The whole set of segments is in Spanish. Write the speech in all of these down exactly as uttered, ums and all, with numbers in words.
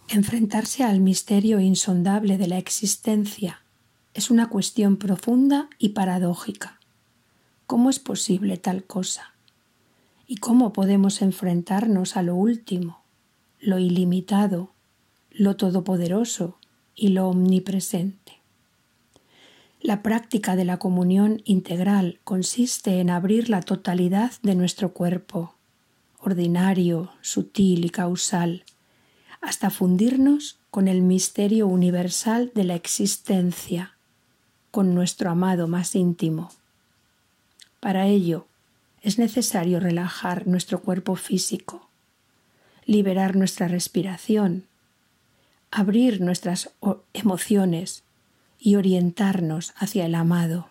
Enfrentarse al misterio insondable de la existencia es una cuestión profunda y paradójica. ¿Cómo es posible tal cosa? ¿Y cómo podemos enfrentarnos a lo último, lo ilimitado, lo todopoderoso y lo omnipresente? La práctica de la comunión integral consiste en abrir la totalidad de nuestro cuerpo, ordinario, sutil y causal, hasta fundirnos con el misterio universal de la existencia, con nuestro amado más íntimo. Para ello, es necesario relajar nuestro cuerpo físico, liberar nuestra respiración, abrir nuestras emociones y orientarnos hacia el amado.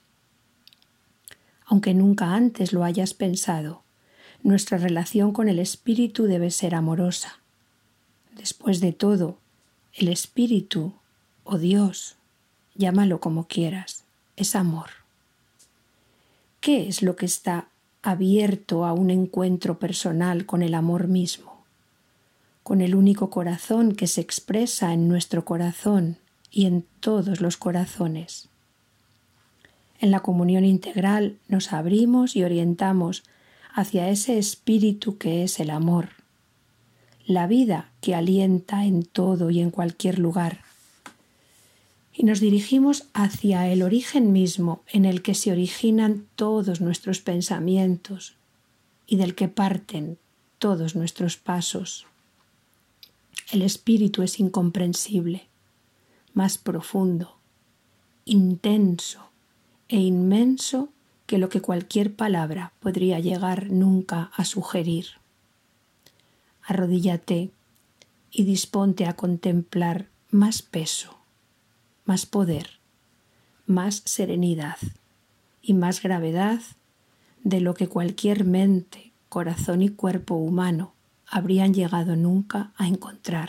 Aunque nunca antes lo hayas pensado, nuestra relación con el Espíritu debe ser amorosa. Después de todo, el Espíritu o Dios, llámalo como quieras, es amor. ¿Qué es lo que está abierto a un encuentro personal con el amor mismo? Con el único corazón que se expresa en nuestro corazón y en todos los corazones. En la comunión integral nos abrimos y orientamos hacia ese espíritu que es el amor, la vida que alienta en todo y en cualquier lugar. Y nos dirigimos hacia el origen mismo en el que se originan todos nuestros pensamientos y del que parten todos nuestros pasos. El espíritu es incomprensible, más profundo, intenso e inmenso que lo que cualquier palabra podría llegar nunca a sugerir. Arrodíllate y disponte a contemplar más peso, más poder, más serenidad y más gravedad de lo que cualquier mente, corazón y cuerpo humano habrían llegado nunca a encontrar.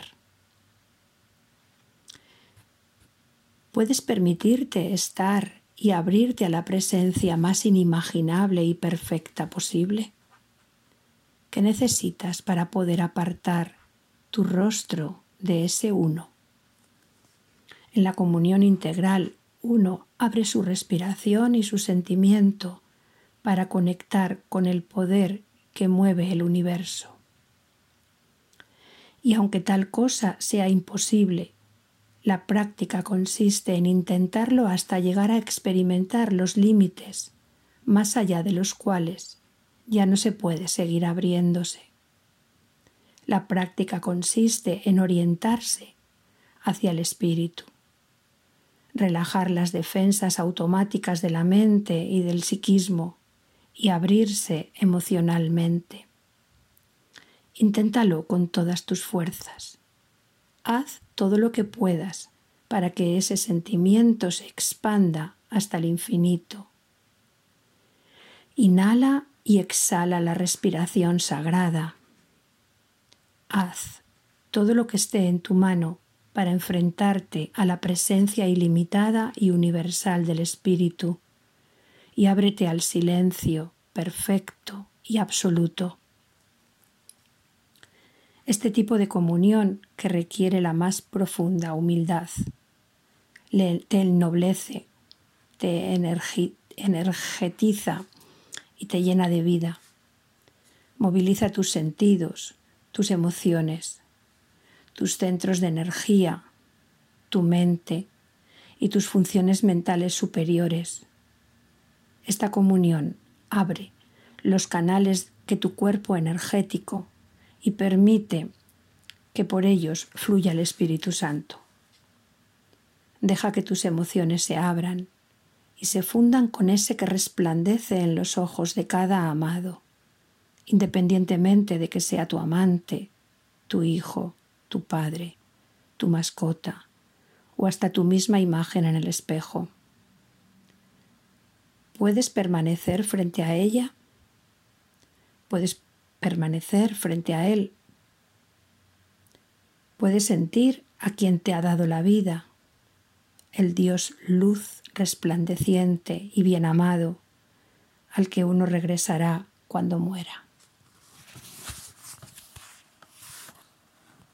Puedes permitirte estar y abrirte a la presencia más inimaginable y perfecta posible. ¿Qué necesitas para poder apartar tu rostro de ese uno? En la comunión integral, uno abre su respiración y su sentimiento para conectar con el poder que mueve el universo. Y aunque tal cosa sea imposible, la práctica consiste en intentarlo hasta llegar a experimentar los límites, más allá de los cuales ya no se puede seguir abriéndose. La práctica consiste en orientarse hacia el espíritu, relajar las defensas automáticas de la mente y del psiquismo y abrirse emocionalmente. Inténtalo con todas tus fuerzas. Haz todo lo que puedas para que ese sentimiento se expanda hasta el infinito. Inhala y exhala la respiración sagrada. Haz todo lo que esté en tu mano para enfrentarte a la presencia ilimitada y universal del Espíritu y ábrete al silencio perfecto y absoluto. Este tipo de comunión, que requiere la más profunda humildad, te ennoblece, te energi- energetiza y te llena de vida. Moviliza tus sentidos, tus emociones, tus centros de energía, tu mente y tus funciones mentales superiores. Esta comunión abre los canales que tu cuerpo energético y permite que por ellos fluya el Espíritu Santo. Deja que tus emociones se abran y se fundan con ese que resplandece en los ojos de cada amado, independientemente de que sea tu amante, tu hijo, tu padre, tu mascota o hasta tu misma imagen en el espejo. ¿Puedes permanecer frente a ella? ¿Puedes permanecer frente a él? Puedes sentir a quien te ha dado la vida, el Dios luz resplandeciente y bien amado, al que uno regresará cuando muera.